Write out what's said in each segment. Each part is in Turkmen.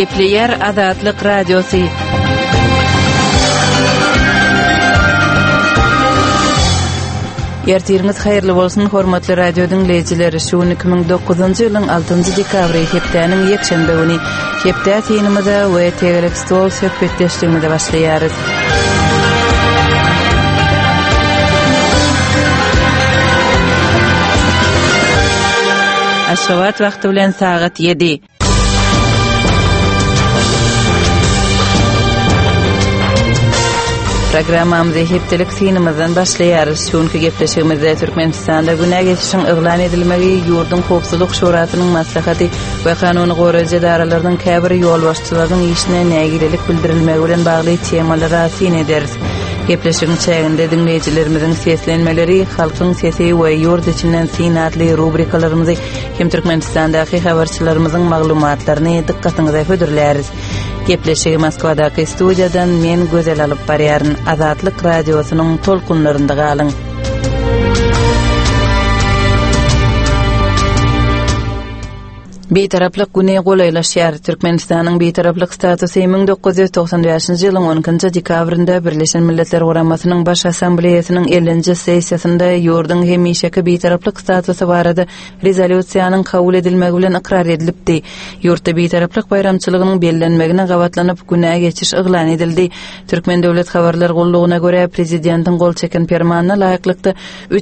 Gepleyer Azatlyk Radiosu. Ertiriniz hayırlı bolsun hormatly radio dinleyijileri. Şu 2009-njy ýylyň 6-njy dekabry hepdäniň ýekşembe güni hepdä teýnimizde we tegelik stol söhbetleşdigimizde başlaýarys. Aşgabat wagty bilen saat 7. Programamyzy hepdelik sinimizden başlaýarys. Şonky gepleşigimizde Türkmenistanda güne geçişiň eglan edilmegi ýurdun howpsuzlyk şuratynyň maslahaty we kanuny goraýjy daralarynyň käbir ýolbaşçylarynyň işine nägilelik bildirilmegi bilen bagly temalara sin ederiz. Gepleşigiň çäginde dinleýijilerimizin seslenmeleri, halkyň sesi we ýurt içinden sinatly rubrikalarymyzy hem Türkmenistandaky habarçylarymyzyň maglumatlaryny dikkatyňize hödürläris. Gepleşigi Moskwadaky studiýadan men gözel alyp barýaryn. Azatlyk radiosynyň tolkunlarynda galyň. Betaraplyk güne golaylaşýar. Türkmenistanyň betaraplyk statusy 1995-nji ýylyň 10-njy dekabrynda Birleşen Milletler Guramasynyň baş assambleýasynyň 50-nji sessiýasynda ýurdun hemişeki betaraplyk statusy barada rezolýusiýanyň kabul edilmegi bilen ikrar edilipdi. Ýurtda betaraplyk bayramçylygynyň bellenmegine gabatlanyp güne geçiş eglan edildi. Türkmen döwlet habarlar gullugyna görä prezidentiň gol çeken fermanyna laýyklykda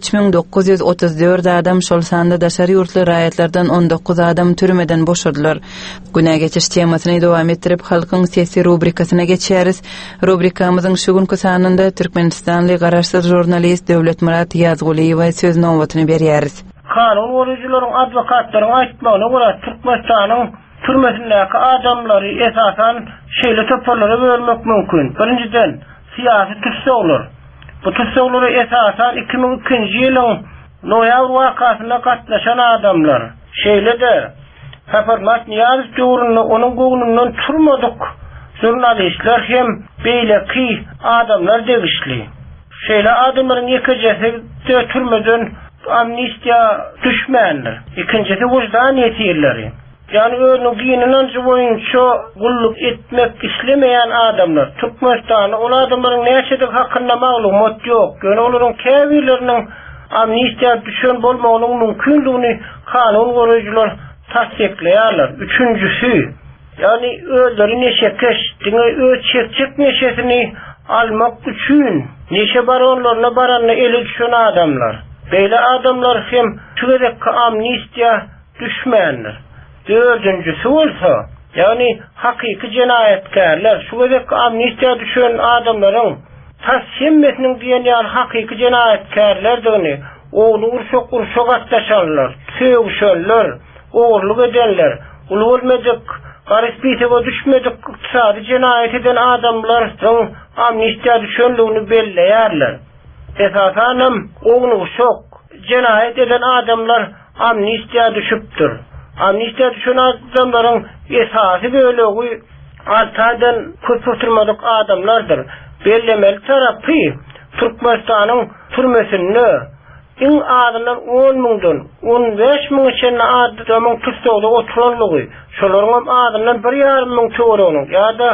3934 adam şol sanda daşary ýurtly raýatlardan 19 adam eden boşadylar. Güne geçiş temasyny dowam etdirip halkyň sesi rubrikasyna geçýäris. Rubrikamyzyň şu günkü sanynda Türkmenistanly garaşsyz jurnalist Döwlet Murat Ýazguliýew söz nowbatyny berýäris. Kanun goraýjylaryň adwokatlaryň aýtmagyna görä Türkmenistanyň türmesindäki adamlary esasan şeýle toparlara bölmek mümkin. Birinciden syýasy tutsaglar. Bu tutsaglara esasan 2002-nji ýylyň noýabr wakasyna gatnaşan adamlar. Şeýle-de Haparmat Niyaz döwründe onuň goýunundan turmadyk. Jurnalistler hem beýleki adamlar degişli. Şeýle adamlaryň ýekejesi de türmeden amnistiýa düşmändir. Ikincisi wujdan ýetirleri. Yani öňüň dininiň boýunça gulluk etmek islemeýän adamlar. Türkmenistanyň ol adamlaryň näçedik hakynda maglumat ýok. Ýöne olaryň käbirleriniň amnistiýa düşen bolmagynyň mümkinligini kanun goraýjylar tasdikleýärler. Üçüncüsü, yani öýleri neşekeş, diňe ölçek neşesini almak üçin neşe baronlaryna baranyna ele düşen adamlar. Beýle adamlar hem şuwedek amnistiýa düşmändir. Dördüncüsü bolsa, yani hakyky jenaýetkarlar, şuwedek amnistiýa düşen adamlaryň tassimmetiniň diýen ýaly hakyky jenaýetkarlardygyny oğlu urşok atlaşanlar, söýüşenler, oğurluk edenler, ulu olmadık, garispitege düşmedik, iktisadi cinayet eden adamlaryň amnistiýa düşenligini belleýärler. Esasanam oğlu urşok cinayet eden adamlar amnistiýa düşüpdir. Amnistiýa düşen adamlaryň esasy bölegi 6 aýdan köp oturmadyk adamlardyr. Bellemeli tarapy Türkmenistanyň türmesinde in adamlar 10.000'dan 15.000 çenne adamın tutsagda oturanlygy, şolaryň adamlar 1.5 töwereniň ýa-da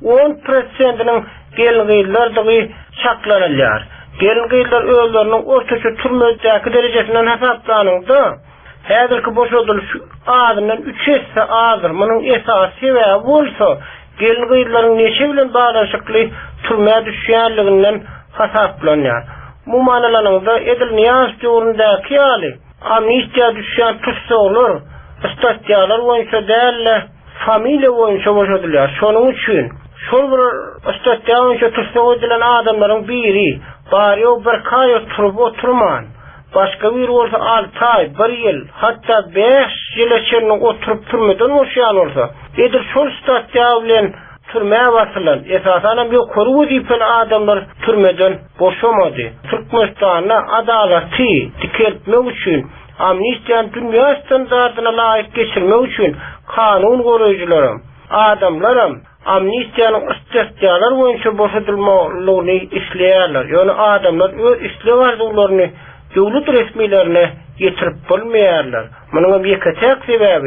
10%-iniň gelgillerdiňi çaklanylýar. Gelgiller özleriniň ortaça türmedäki derecesinden hesaplanyňda häzirki boşadylyş adamdan 3 hisse azdyr. Munyň esasy sebäbi bolsa gelgillerin neçe bilen baglanşykly türmäge düşýänliginden hesaplanýar. Bu manalanyňda Edil Niyaz döwründeki ýaly amnistiýa düşýän tutsaglar, statýalar boýunça dälle familia boýunça boşadylýar. Şonuň üçin şol bir statýa boýunça tutsag edilen adamlaryň biri bari o bir kaý oturman, başga bir bolsa 6 ay, 1 ýyl, hatda 5 ýyl içinde oturup türmeden boşaýan bolsa, Edil şol statýa bilen türmäge basylan. Esasanam bir koru wezipeli adamlar türmeden boşamady. Türkmenistanyň adalaty dikeltmek üçin, amnistiýany dünýä standardyna laýyk geçirmek üçin kanun goraýjylarym, adamlarym amnistiýanyň statýalar boýunça boşadylmalygyny isleýärler. Ýöne adamlar öz isleýän arzuwlaryny döwlet resmiýetlerine ýetirip bolmaýarlar. Munyň bir ketek sebäbi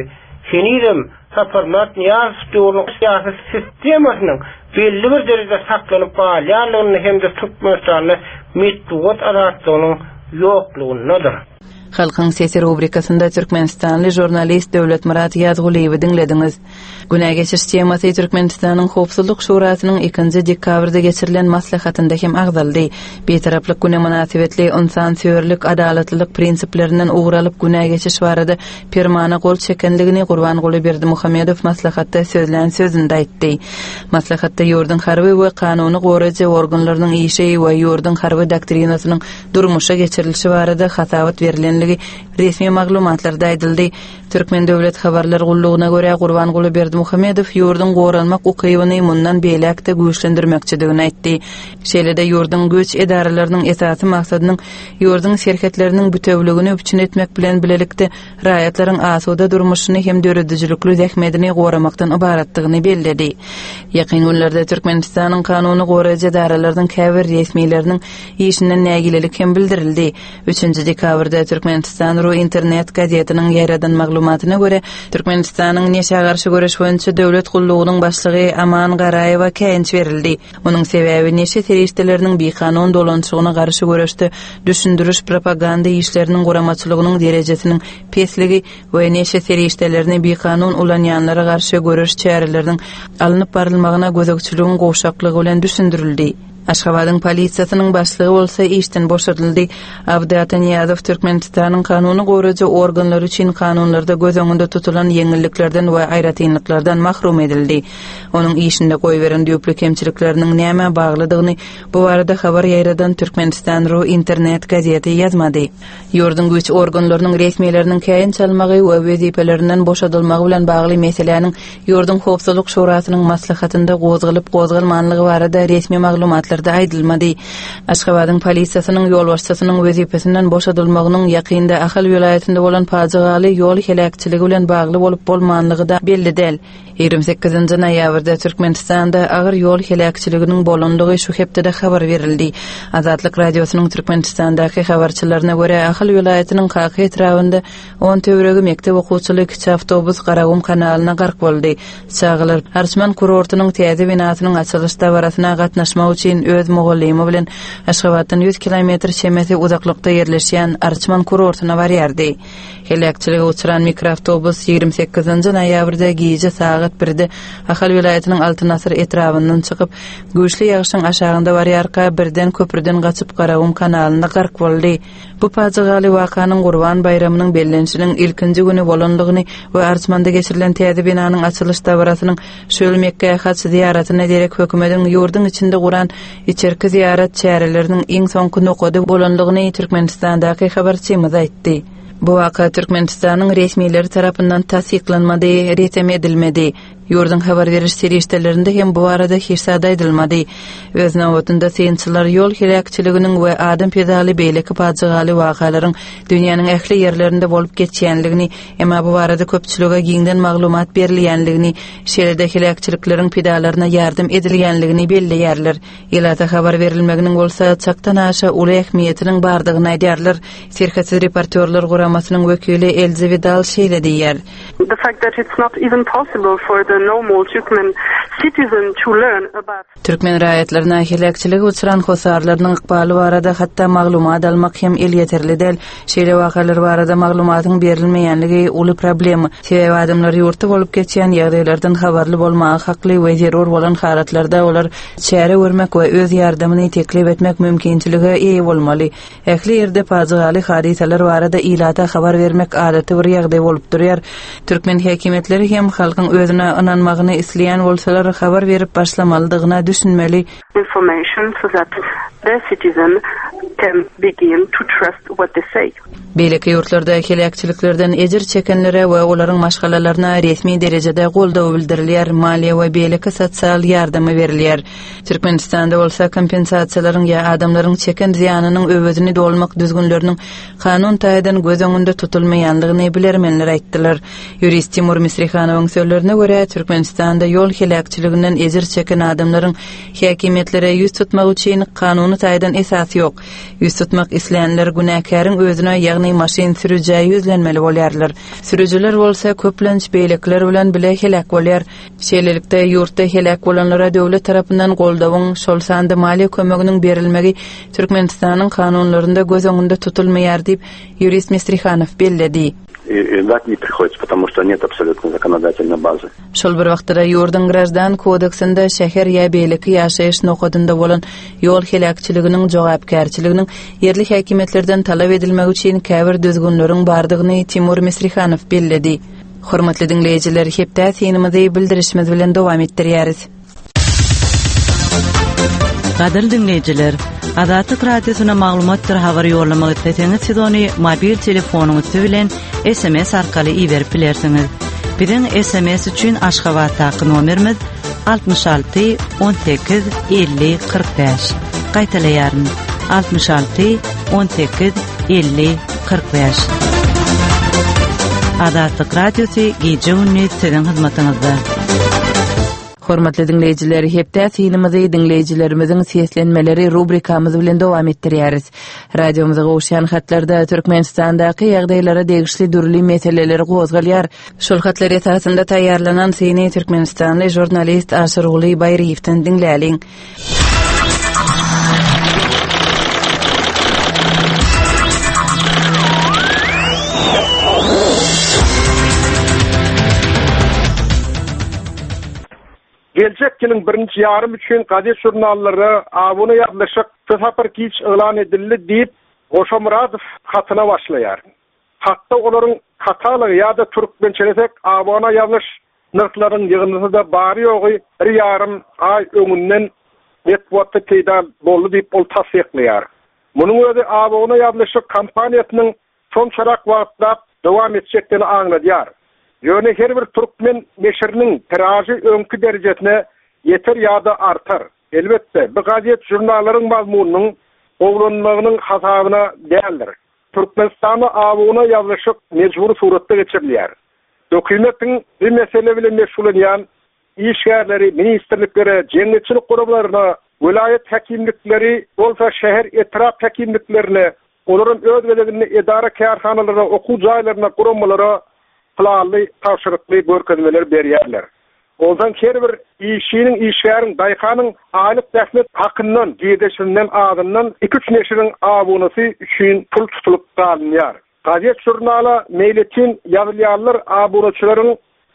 Şenidem saparmat niyaz tutuğunun siyasi sistemasının belli bir derece saklanıp bağlayanlığını hem de Türkmenistan'la mittuğut arattığının yokluğundadır. Halkın Sesi rubrikasında Türkmenistanlı jurnalist Döwlet Murat Ýazguliýewi dinlediniz. Güne geçiş temasy Türkmenistanyň Howpsuzlyk Şurasynyň 2-nji dekabrda geçirilen maslahatynda hem agdaldy. Betaraplyk güne münasibetli insan söýerlik, adalatlylyk prinsiplerinden uğralyp güne geçiş barada permana gol çekenligini Gurbanguly Berdimuhammedow maslahatda sözlen sözünde aýtdy. Maslahatda ýurdun harby we kanuny goraja organlarynyň işi we ýurdun harby doktrinasynyň durmuşa geçirilişi barada hasawat berilenligi resmi maglumatlarda aýdyldy. Türkmen döwlet habarlar gullugyna görä Gurbanguly Berdimuhammedow ýurdun goralmak ukybyny mundan beýlekde güýçlendirmekçidigini aýtdy. Şeýlede ýurdun göç edaralarynyň esasy maksadynyň ýurdun şerketleriniň bütewligini üçin etmek bilen bilelikde raýatlaryň asuda durmuşyny hem döredijlikli zähmedini goramakdan ibaratdygyny bellädi. Ýakyn günlerde Türkmenistanyň kanuny goraja edaralarynyň käbir resmileriniň işinden nägilelik hem bildirildi. 3-nji dekabrda Türkmenistan Ru internet gazetiniň ýaradan maglumatyna görä Türkmenistanyň neşe garşy göreş boýunça döwlet gullugynyň başlygy Aman Garaýewa käňç berildi. Onuň sebäbi neşe teristleriniň bekanun dolanşygyna garşy göreşde düşündiriş propaganda işleriniň goramaçylygynyň derejesiniň pesligi we neşe teristlerini bekanun ulanýanlara garşy göreş çäreleriniň alınıp barylmagyna gözekçiligiň goşaklygy bilen düşündirildi. Aşgabatyň polisiýasynyň başlygy bolsa işden boşadyldy. Abdat Niýazow Türkmenistanyň kanuny goraja organlary üçin kanunlarda göz öňünde tutulan ýeňilliklerden we aýratynlyklardan mahrum edildi. Onuň işinde goýberen düýpli kemçilikleriniň näme baglydygyny bu barada habar ýaýradan Türkmenistan Ru internet gazeti ýazmady. Ýurdun güç organlarynyň resmiýetleriniň käýin çalmagy we wezipelerinden boşadylmagy bilen bagly meseleniň ýurdun Howpsuzlyk Şurasynyň maslahatynda gozgalyp gozgalmanlygy barada resmi maglumatlar aýdylmady. Aşgabatyň polisiýasynyň ýol başçysynyň wezipesinden boşadylmagynyň ýakynda Ahal vilayetinde bolan pajaly ýol helakçyligi bilen bagly bolup bolmanlygy da belli değil. 28-nji noýabrda Türkmenistanda agyr ýol helakçyliginiň bolandygy şu hepde habar berildi. Azatlyk radiosynyň Türkmenistandaky habarçylaryna görä Ahal vilayetiniň Qaky etrafynda 10 töweregi mekdep okuwçyly kiçi awtobus Garagum kanalyna gark boldy. Çağlar Arçman kurortunyň täze binasynyň açylyş dawrasyna gatnaşmak üçin öz mogallymy bilen Aşgabatdan 100 kilometr çemesi uzaklykda ýerleşýän Arçman kurortuna barýardy. Helakçylyga uçuran mikroawtobus 28-nji noýabrda gece saat 1-de Ahal vilayetiniň Altynasır etrafyndan çykyp güýçli ýagyşyň aşagynda barýarka birden köprüden gaçyp Garagum kanalyna gark boldy. Bu pajaly wakanyň Gurban bayramynyň bellenşiniň ilkinji güni bolandygyny we Arçmanda geçirilen täze binanyň açylyş dawrasynyň şöyle Mekke'ye haç ziyaretine derek hökümetiň ýurdun içinde guran içerki ziyaret çäreleriniň iň soňky nokady bolandygyny Türkmenistandaky habarçymyz aýtdy. Bu waka Türkmenistanyň resmiýetleri tarapyndan tasdiklanmady, resmi edilmedi. Ýurdun habar beriş serişdelerinde hem bu arada hirsada edilmedi. Öz nawatynda synçylar ýol helakçyliginiň we adam pedaly beýleki pajaly wakalaryň dünýäniň ähli ýerlerinde bolup geçýänligini, emma bu arada köpçülüge giňden maglumat berilýänligini, şeýlede helakçylyklariň pedalaryna ýardym edilýänligini belleýärler. Ýa-da habar berilmeginiň bolsa çaktan aşa uly ähmiýetiniň bardygyny aýdýarlar. Serkatsy reportyorlar guramasynyň wekili Elze Vidal şeýle diýär. The fact that it's not even possible for the normal Turkmen citizen to learn about Türkmen raýatlaryna helakçylygy uçuran hosarlarynyň ykbaly barada hatda maglumat almak hem el ýeterli däl. Şeýle wakalar barada maglumatyň berilmeýänligi uly problem. Sebäbi adamlar ýurtda bolup geçýän ýagdaýlardan habarly bolmagy hakly we zerur bolan halatlarda olar çäre görmek we öz ýardymyny teklip etmek mümkinçiligi eýe bolmaly. Ähli ýerde pajaly hadisalar barada ilata habar vermek adaty bir ýagdaý bolup durýar. Türkmen häkimetleri hem halkyň özüne inanmagyny isleýän bolsalar habar berip başlamalydygyna düşünmeli. Information so that the citizen can begin to trust what they say. Beýleki ýurtlarda helakçylyklardan ejir çekenlere we olaryň maşgalalaryna resmi derejede goldaw bildirilýär, maliýe we beýleki sosial ýardamy berilýär. Türkmenistanda bolsa kompensasiýalaryň ýa adamlaryň çeken ziýanynyň öwedini dolmak düzgünleriniň kanun taýdan göz öňünde tutulmaýanlygyny bilermenler aýtdylar. Ýurist Timur Misrihanowyň sözlerine görä Türkmenistanda yol helakçylygynyň ejir çeken adamlaryň häkimetlere ýüz tutmak üçin kanuny taýdan esasy ýok. Ýüz tutmak isleýänler günäkäriň özüne, ýagny maşyn sürüjäge ýüzlenmeli bolýarlar. Sürüjüler bolsa köplenç beýlekler bilen bile helak bolýar. Şeýlelikde ýurtda helak bolanlara döwlet tarapyndan goldawyň şol sanda maliýe kömeginiň berilmegi Türkmenistanyň kanunlarynda göz öňünde tutulmaýar diýip юрист Мистриханов bellädi. Врать не приходится, потому что нет абсолютно законодательной базы. Şol bir wagtda ýurdun Gраждан kodeksinde şäher ýa beýleki ýaşaýyş nokadynda bolan ýol helakçylygynyň jogapkärçiliginiň yerli häkimetlerden talap edilmegi üçin käbir düzgünleriň bardygyny Timur Misrihanov bellädi. Hormatly dinleýijiler, hepde senimizi bildirişimiz bilen dowam etdirýäris. Gadyr dinleýijiler, Adatyk radiosuna maglumatlar habar ýollamak etseňiz siz ony mobil telefonuňyz bilen SMS arkaly iberip bilersiňiz. Biziň SMS üçin Aşgabat nomerimiz 66 18 50 45. Gaýtalaýaryn 66 18 50 45. Adatyk radiosi gije gündüz sizin hyzmatyňyzda. Hormatly dinleýijiler, hepde sinimizi dinleýijilerimiziň seslenmeleri rubrikamyz bilen dowam etdirýäris. Radiomyza gowşan hatlarda Türkmenistandaky ýagdaýlara degişli dürli meseleleri gozgalýar. Şol hatlar esasında taýýarlanan seni Türkmenistanly jurnalist Aşyrguly Baýryewden dinläliň. Gelecek ýylyň 1-nji ýarym üçin gazet jurnallary awuna ýazlyşyk Separ kiç elan edildi diýip Goşamuradow hatyna başlaýar. Hatda olaryň katalygy ýa-da türkmençelesek awuna ýazlyş nyrklaryň ýygyny da bary ýogy bir ýarym ay öňünden netwatda peýda boldy diýip ol tasdiqlaýar. Munyň özi awuna ýazlyşyk kampaniýasynyň son çarak wagtda dowam etjekdigini aňladýar. Ýöne her bir türkmen neşriniň tiraji öňkü derejesine yeter ýa-da artar. Elbetde bu gazet jurnallaryň mazmunynyň oglanmagynyň hasabyna däldir. Türkmenistanyň awuna ýazlyşyk mejbur suratda geçirilýär. Hökümetiň bu mesele bilen meşgullanýan işgärleri, ministrlikleri, jemgyýetçilik guruplarına, vilayet häkimlikleri, bolsa şäher etraf häkimliklerine, olaryň öz gelegini edara kärhanalaryna, okuw jaýlaryna, guramalara planly tapşyrykly görkezmeler berýärler. Ondan her bir işiniň, işgäriň, daýkanyň aýlyk dählet hakyndan, gideşinden, adından 2-3 neşiriň awunasy üçin pul tutulup galynýar. Gazet jurnala meýletin ýazylýarlar awunaçylaryň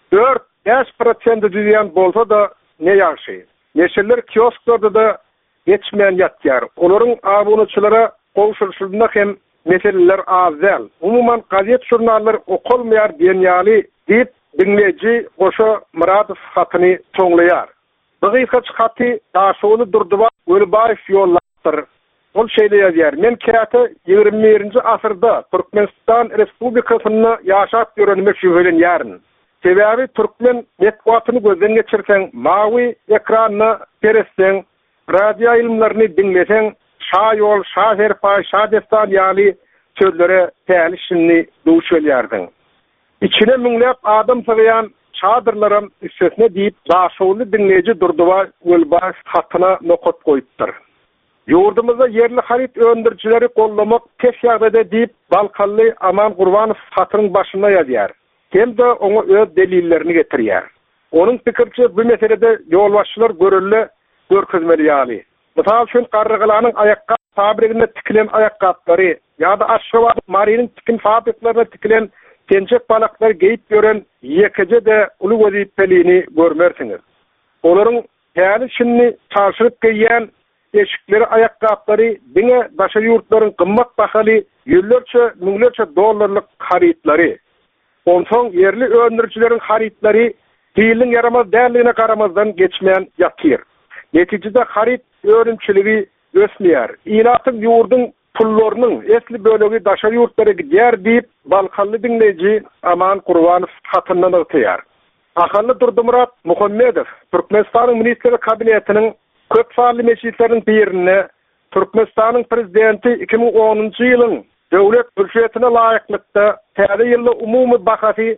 4-5% düzýän bolsa da ne ýaşy. Neşirler kiosklarda da geçmeýän ýatýar. Olaryň awunaçylara gowşulşyna hem meseleler azal. Umuman gazet jurnallar okulmaýar diýenýäli diýip dinleýiji Goşamuradow hatyny toňlaýar. Bu gysgaç haty daşuly durduwa Ölbaýew ýollatdyr. Ol şeýle ýazýar: "Men käte 21-nji asyrda Türkmenistan Respublikasyny ýaşap ýörenmek şüphelenýärm. Sebäbi türkmen netwatyny gözden geçirseň, mawy ekranyny peresseň, radio ilmlerini dinleseň, şa ýol, şa herpa, şa destan ýaly sözlere tälisini duş welýärdiň. İçine müňläp adam sygýan çadırlarym üstesine diýip daşuly dinleýiji durduwa Ölbaýew hatyna nokat goýupdyr. Ýurdumyzda yerli harit öndürçileri gollamak tek ýagdaýda diýip Balkally Aman Gurbanow hatynyň başynda ýazýar. Hem de oňa öz delillerini getirýär. Onuň pikirçe bu meselede ýolbaşçylar görelle görkezmeli ýaly. Misal üçin Garrygalanyň aýakka fabrikine tikilen aýakgaplary ýa-da Aşgabat Marynyň tikin fabriklaryna tikilen tenjek balaklar geýip gören ýekije de uly wezipelini görmersiňiz. Olaryň täze şinni çarşyryp geýýän eşikleri aýakgaplary diňe başa ýurtlaryň gymmat bahaly ýüllerçe, müňlerçe dollarlyk haritlary. Onsoň yerli öndürçileriň haritlary diýilin yaramaz dälligine garamazdan geçmeýän ýatyr. Netijede harit öwrümçiligi ösmeýär. Ýylatyň ýurdun pullarynyň esli bölegi daşa ýurtlara gidýär diýip Balkally dinleýiji Aman Gurbanow hatyndan ötýär. Ahally Durdumurat Muhammedow Türkmenistanyň ministrleri kabinetiniň köp sanly meşguliyetleriniň birine Türkmenistanyň prezidenti 2010-njy ýylyň döwlet bülşetine laýyklykda täze ýylly umumy bahasy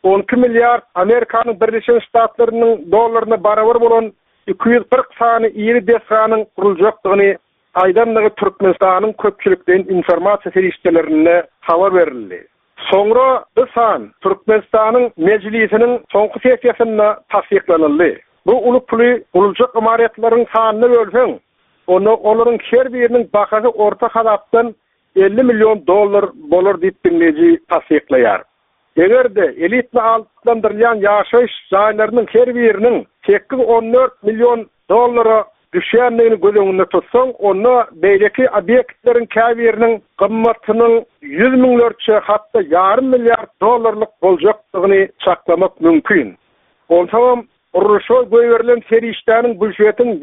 12 milyar Amerikanyň Birleşik Ştatlarynyň dollaryna barabar bolan 240 sany iri desanyň kuruljakdygyny aýdanlygy Türkmenistanyň köpçülikden informasiýa serişdelerine habar berildi. Soňra bu san Türkmenistanyň meclisiniň soňky sessiýasynda tasdiklanyldy. Bu uluply guruljak imaretlaryň sanyny bölseň, olaryň her biriniň bahasy orta halapdan $50 milyon bolar diýip dinleýiji tasdiklaýar. Egerde elitli altlandyrılan ýaşaýyş jaýlarynyň her biriniň 8-14 milyon dollara düşýändigini göz öňünde tutsaň, onda beýleki obýektleriň käbiriniň gymmatynyň 100 miňlerçe hatda $yarım milyar dollarlyk boljakdygyny çaklamak mümkin. Ontam uruşa göýberilen serişdäniň büdjetiň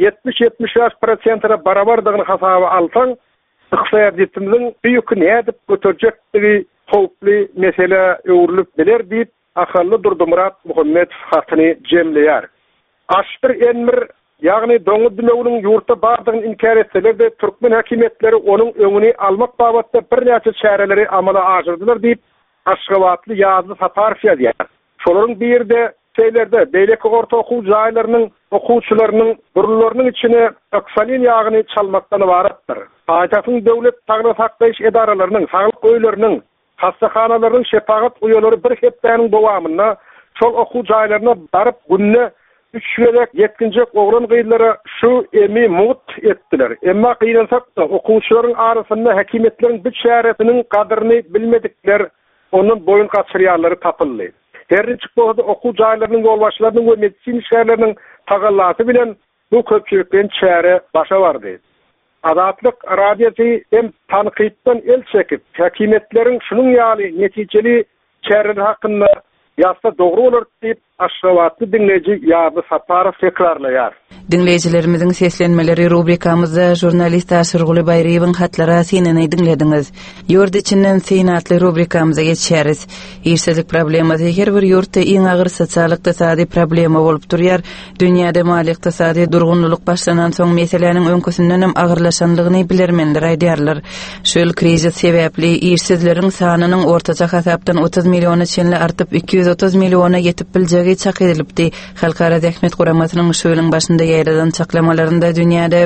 70-75%-na barabardygyny hasaba alsaň, iqtisadiýetimiziň büyük nädip götürjekdigi howply mesele öwrülüp biler diýip akally Durdymurat Muhammed hatyny jemleýär. Aşdyr enmir, ýagny doňuz dünýäniň ýurtda bardygyny inkar etseler-de türkmen häkimetleri onuň öňüni almak babatda bir näçe çäreleri amala aşyrdylar diýip Aşgabatly ýazgy Saparow ýazýar. Şolaryň birde seýlerde beýleki orta okuw jaýlarynyň okuwçylarynyň gurularynyň içine oksalin ýagyny çalmakdan ibaratdyr. Paýtagtyň döwlet saglyk saklaýyş edaralarynyň, saglyk öýleriniň, hastahanalaryň şepagat uýalary bir hepdäniň dowamyna şol okuw jaýlaryna baryp günne 3 ýerek ýetkinjek ogran gyýlary şu emi mut etdiler. Emma gyýlansak da okuwçylaryň arasynda häkimetleriň bir şäretiniň kadryny bilmedikler, onun boyun gaçyrýarlary tapyldy. Herçik bolsa okuw jaýlarynyň ýolbaşçylarynyň we medisin şäherleriniň tagallaty bilen bu köpçülikden çäre başa bardy. Adatlyk radiýasy hem tanqytdan el çekip, häkimetleriň şunuň ýaly netijeli çäreler hakynda ýazsa dogry bolar diýip Aşgabatly dinleýiji ýazy Saparow tekrarlaýar. Dinleyijilerimizin seslenmeleri rubrikamızda jurnalist Aşyr Guly Baýryýewiň hatlara seneni dinlediňiz. Ýurt içinden senatly rubrikamyza geçýäris. Işsizlik problemasy her bir ýurtda iň agyr sosial-ykdysady problema bolup durýar. Dünýäde mali ykdysady durgunlyk başlanan soň meseleniň öňküsinden hem agyrlaşanlygyny bilermenler aýdýarlar. Şol krizis sebäpli işsizleriň sanynyň ortaça hasapdan 30 milyona çenli artyp 230 milyona ýetip biljegi çak edilipdi. Halkara Zähmet Guramasynyň şöýleň başynda ýaýradan çaklamalarynda dünýäde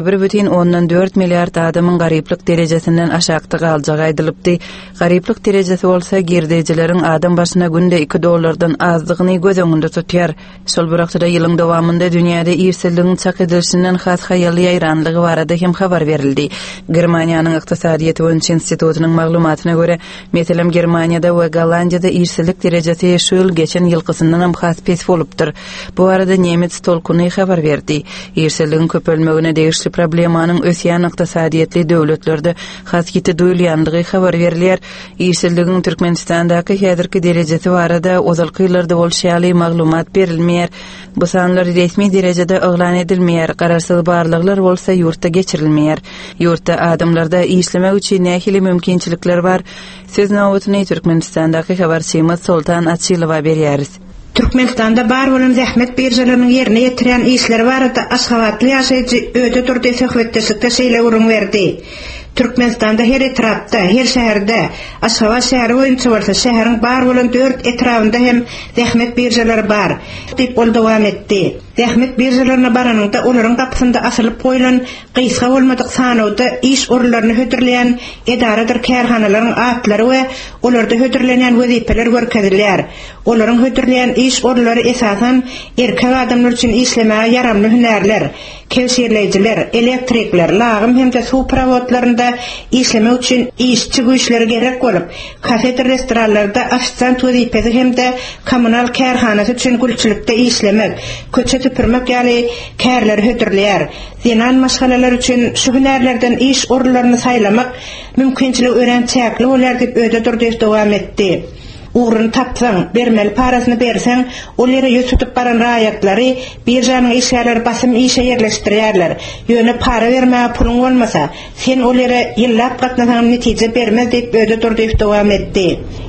1,4 milliard adamyň garyplyk derejesinden aşagdy galjagi aýdylypdy. Garyplyk derejesi bolsa girdejileriň adam başyna günde $2 azdygyny göz öňünde tutýar. Şol bir wagtda ýylyň dowamında dünýäde işsizligiň çak edilişinden has haýaly ýaýranlygy barada hem habar berildi. Germaniýanyň ykdysadyýet boýunça institutynyň maglumatyna görä, meselem Germaniýada we Gollandiýada işsizlik derejesi şol geçen ýylkysyndan hem has pes bolupdyr. Bu arada Nemet Stolkuny habar berdi. İşsizligiň köpelmegine degişli problemanyň ösýän ykdysadyýetli döwletlerde has giti duýulýandygy habar berilýär. İşsizligiň Türkmenistandaky häzirki derejesi barada ozalky ýyllarda bolşýaly maglumat berilmeýär. Bu sanlar resmi derejede oglan edilmeýär. Gararsyz barlyklar bolsa ýurtda geçirilmeýär. Ýurtda adamlarda işlemek üçin nähili mümkinçilikler bar. Söz nowbatyny Türkmenistandaky habarçymyz Sultan Atçylowa berýäris. Türkmenistanda bar bolan zähmet birjalarynyň ýerine ýetiren işler barada Aşgabatly ýaşaýjy öde turdy söhbetdeşikde şeýle urun berdi. Türkmenistanda her etrapda, her şäherde, Aşgabat şäheri boýunça bolsa şäheriň bar bolan 4 etrapynda hem zähmet birjalary bar diýip ol dowam etdi. Zähmet birjalaryna baranyňda olaryň gapysynda asylyp goýulan gysga bolmadyk sanawda iş orlaryny hödürleýän edaradyr kärhanalaryň atlary we olarda hödürlenen wezipeler görkezilýär. Olaryň hödürleýän iş orlary esasan erkek adamlar üçin işlemäge yaramly hünärler, kewşirleýijiler, elektrikler, lagym hem-de suw prawodlarynda işlemek üçin işçi güýçleri gerek bolup, kafe restoranlarda aşçan wezipesi hem-de kommunal kärhanasy üçin gülçilikde işlemek, köçe tüpürmek ýaly kärler hödürleýär. Zenan maşgalalar üçin şu hünärlerden iş orlaryny saýlamak mümkinçiligi örençäkli bolar diýip öde durdy dowam etdi. Uğrun tapsaň, bermeli parasyny berseň, ol ýere ýüz tutup baran raýatlary birjanyň işgärleri basym işe ýerleşdirýärler. Ýöne para bermäge puluň bolmasa, sen ol ýere ýyllap gatnasaň netije bermez diýip öde durdy dowam etdi.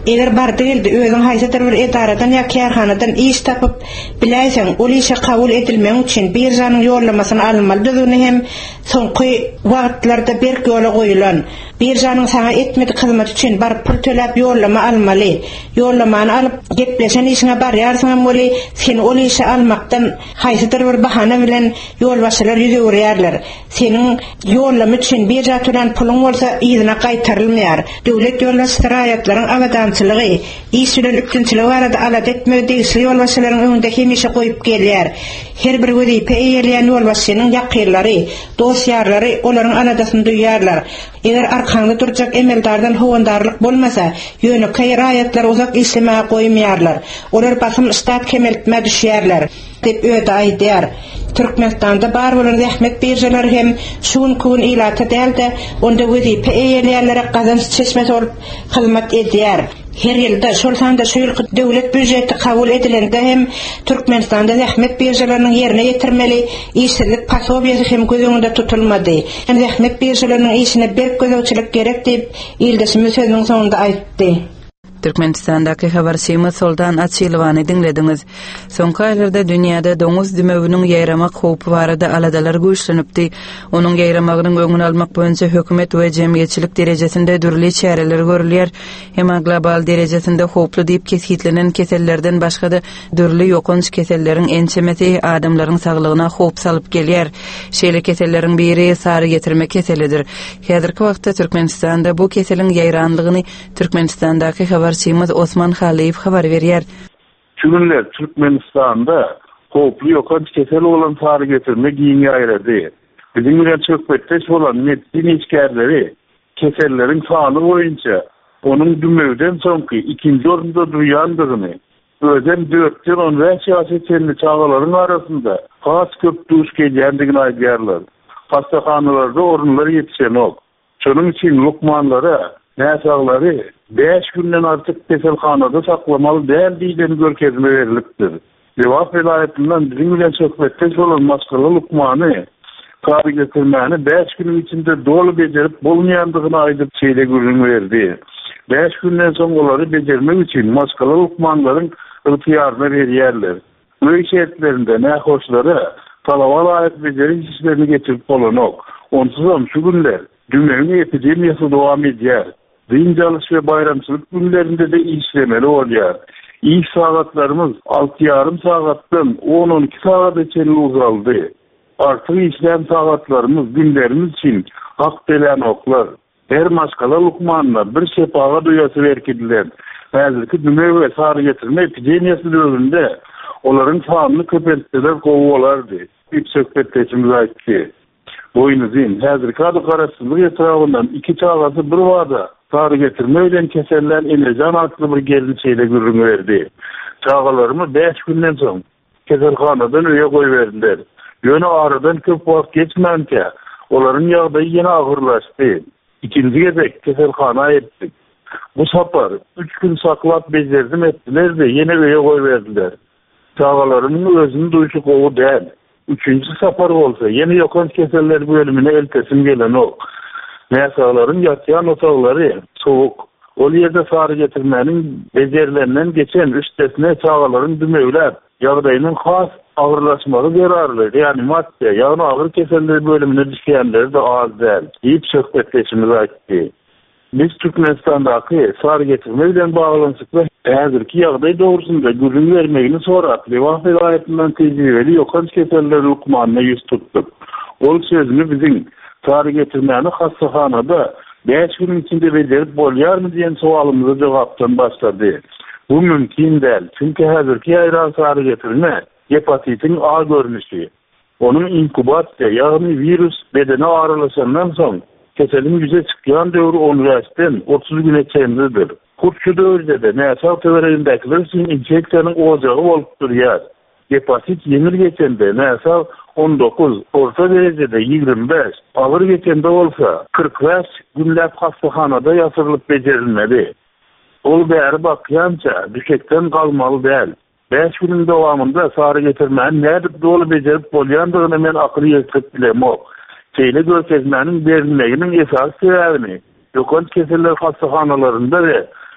Eger bardy geldi özüň haýsydyr bir edaradan ýa kärhanadan iş tapyp biläýseň, ol işe kabul edilmek üçin bir janyň ýollamasyny almaly düzüni hem soňky wagtlarda bir ýola goýulan bir janyň sana etmedi hyzmat üçin bar pul töläp ýollama almaly. Ýollamany alyp gepleşen işine barýarsyň boly sen ol işe almakdan haýsydyr bir bahana bilen ýolbaşçylar ýüzüwürýärler. Senin ýollama üçin bir jaturan puluň bolsa ýygyna gaýtarylmaýar. Döwlet ýolbaşçylaryň aýatlaryň agadançylygy, iş bilen üçinçiligi barada alat etmek diýişli ýolbaşçylaryň öňünde hemişe goýup gelýär. Her bir wezipe eýleýän ýolbaşçynyň ýakynlary, dostýarlary olaryň aladasyny duýýarlar. Eger arkaňda durjak emeldardan howandarlyk bolmasa, ýönükkä raýatlar uzak işlemäge goýmaýarlar. Olar basym istat kemeltme düşýärler dep öýde aýdýar. Türkmenistanda bar bolan zähmet birjeler hem şuň kun ilata däldi, onda wezipe eýleýärlere gazanç çeşmesi bolup hyzmat edýär. Her ýylda şol sanda şu ýylky döwlet büdjeti kabul edilende hem Türkmenistanda zähmet birjeleriniň ýerine ýetirmeli işsizlik pasobiýasy hem gözüňde tutulmady. Hem zähmet birjeleriniň işine berk gözegçilik gerek diýip ýyldaşymy sözüniň soňunda aýtdy. Türkmenistandaky habarçymy Soldan Açylowany dinlediňiz. Soňky aýlarda dünýäde doňuz dümeginiň ýaýramak howpy barada aladalar güýçlenipdi. Onuň ýaýramagynyň öňüni almak boýunça hökümet we jemgyýetçilik derejesinde dürli çäreler görülýär. Hem global derejesinde howply diýip keshitlenen kesellerden başga da dürli ýokunç keselleriň ençemeti adamlaryň saglygyna howp salyp gelýär. Şeýle keselleriň biri sary getirme keselidir. Häzirki wagtda Türkmenistanda bu keseliň ýaýranlygyny Türkmenistandaky Çymız Osman Haliyev habar berýär. Şunlar Türkmenistanda howply ýokunç kesel bolan sary getirme giň ýaýrady. Bizim bilen çökpetde bolan medeni işgärleri keselleriň sany boýunça onuň dümegden soňky ikinji orunda durýandygyny, özen 4-15 ýaşy çenli çagalaryň arasynda has köp duş gelýändigini aýdýarlar. Hastahanalarda orunlar ýetişenok. Şonuň üçin lukmanlara, näsaglary 5 günden artık keselhanada saklamalı däl diýen görkezme berilipdir. Lewap vilayetinden bizim bilen söhbetde bolan maskaly lukmany sary getirmäni 5 güniň içinde dolu bejerip bolmaýandygyny aýdyp çeýle görüň berdi. 5 günden soň olary bejermek üçin maskaly lukmanlaryň ýardymy berýärler. Öý şertlerinde nähoşlary talaba laýyk bejerin işlerini getirip bolanok. Onsuzam şu günler dünýäniň epidemiýasy dowam edýär. Dinjalys ve bayramçylyk günlerinde de işlemeli olýar. İş saatlarımız 6,5 saatdan 10-12 saata çenli uzaldy. Artık işlem saatlarımız günlerimiz için hak belen oklar. Her maskala lukmanına bir sepaga duyası verkidiler. Häzirki düme ve sary getirme epidemiýasy döwründe olaryň sanyny köpeltdiler gowalardy. Bir söhbetdeşimiz aýtdy. Boýnuzyn häzirki adykaraçylyk etrafyndan 2 çagasy bir wada sary getirme bilen keseller elejan atly bir geldi çeýle görüň berdi. Çagalarymı 5 günden soň keselhanadan öýe goýberdiler. Ýöne aradan köp wagt geçmänkä olaryň ýagdaýy ýene agyrlaşdy. İkinji gezek keselhana etdik. Bu sapar 3 gün saklap bejerdim etdiler-de ýene öýe goýberdiler. Çagalarymyň özüni duýşy gowy däl. Üçüncü sapar bolsa ýene ýokunç keseller bölümine eltesim gelen ok. Näsalaryň ýatýan otaglary sowuk. Ol ýerde sary getirmäniň bejerlerinden geçen üstesine çagalaryň dümeýlep ýagdaýynyň has agyrlaşmagy berarly. Reanimasiýa ýagny agyr keseller bölümine düşýänler de az däl. Diýip söhbetleşimiz aýtdy. Biz Türkmenistandaky sary getirme bilen baglanşykly häzirki ýagdaý dogrusynda görüň bermegini sorap, Lewap vilayetinden tejribeli ýokunç keseller lukmanyna ýüz tutdyk. Ol sözüni biziň sary getirmäni hastahanada 5 gün içinde bejerip bolýarmy diýen sowalymyza jogapdan başlady. Bu mümkin däl. Çünki häzirki ýaýran sary getirme hepatitiň A görnüşi. Onuň inkubasiýa ýagny virus bedene aralaşandan soň keselin yüze çykýan döwrü 10 ýaşdan 30 güne çenlidir. Kurtçu döwrde näsal töweregindekiler üçin infeksiýanyň ojagy bolup durýar. Hepatit ýeňil geçende näsal 19, orta derecede 25, ağır geçende bolsa 45 günläp hastahanada ýatyrylyp bejerilmeli. Ol bäri bakýança düşekden galmaly däl. 5 günün dowamında sary getirmäni nädip dolu bejerip bolýandygyny men akly ýetip bilemok. Çeýle görkezmäniň berilmeginiň esas sebäbini ýokunç keseller hastahanalarynda we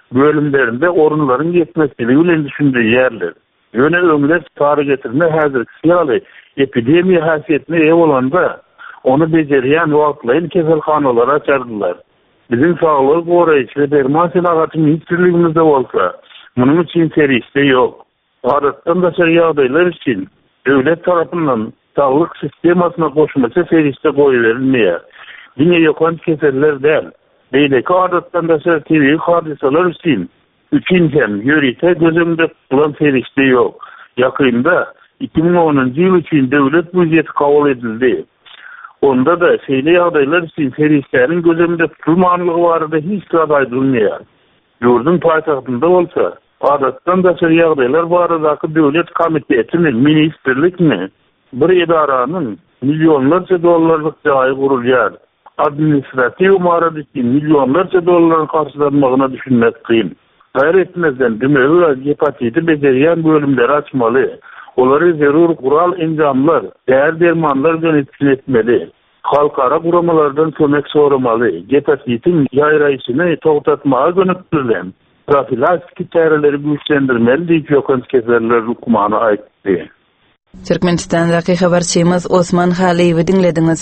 bölümlerinde orunların yetmezliği bilen düşündüğü yerler. Yöne öňüne çara getirme häzirki ýaly epidemiýa häsiýetine eýe bolanda onu bejerýän wagtlaryň keselhanalara açardylar. Bizim sağlyk goraýyşy derman senagatyny hiçbirligimizde bolsa, munyň üçin serişde ýok. Adatdan da ýagdaýlar üçin döwlet tarapyndan sağlyk sistemasyna goşulmaça serişde goýulerilmeýär. Diňe ýokan keseller däl. Beýleki adatdan da TV hadisalar üçin üçinjem ýörite gözümde tutulan serişde ýok. Ýakynda 2010-njy ýyl üçin döwlet budjeti kabul edildi. Onda da şeýle ýagdaýlar üçin serişlerin gözümde tutulmanlygy barada hiç gaýdylmaýar. Ýurdun paýtagtynda bolsa, adatdan da ýagdaýlar baradaky döwlet komitetini, ministrlikni, bir edaranyň milyonlarca dollarlyk jaýy gurulýar. Administrativ marad için milyonlarca dollaryň karşılanmagyna düşünmek kıyın. Gayretmezden demeli hepatiti bejerýän bölümleri açmaly. Olary zerur kural enjamlar, där dermanlar yönetim etmeli. Halkara guramalardan kömek soramaly. Hepatitin ýaýraýyşyny togtatmaga gönükdirilýän profilaktik täreleri güýçlendirmeli diýip ýokan keserler hukmany aýtdy. Türkmenistandaky habarçymyz Osman Haliýewi dinlediňiz.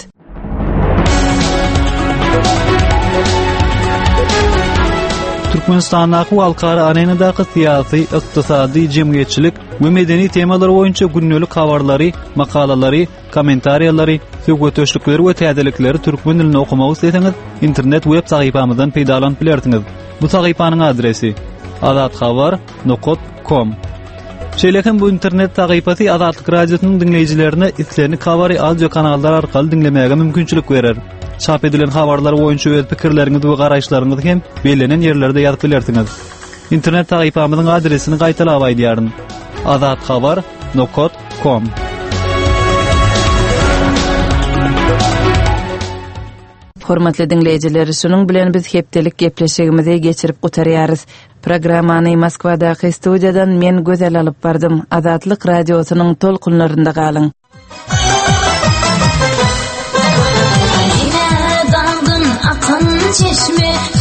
Türkmenistandaky halkara arenadaky syýasy, ykdysady, jemgyýetçilik we medeni temalar boýunça günnelik habarlary, makalalary, kommentariýalary, söhbetleşikleri we täzelikleri türkmen dilinde okumagy isteseňiz, internet web sahypamyzdan peýdalanyp bilersiňiz. Bu sahypanyň adresi azathabar.com. Şeýlekem bu internet sahypasy Azatlyk radiosynyň dinleýijilerine islerini kabary audio kanallar arkaly dinlemäge mümkinçilik berer. Çap edilen habarlar boýunça öz pikirleriňizi we garaşlaryňyzy hem belenen ýerlerde ýazyp bilersiňiz. İnternet sahypamyzyň adresini gaýtalap aýdýaryn. azathabar.com. Hormatly dinleýijiler, şunuň bilen biz hepdelik gepleşigimizi geçirip gutarýarys. Programmany Moskwadaky studiýadan men gözel alyp bardym. Azatlyk radiosynyň tolkunlarynda galyň. Çeşme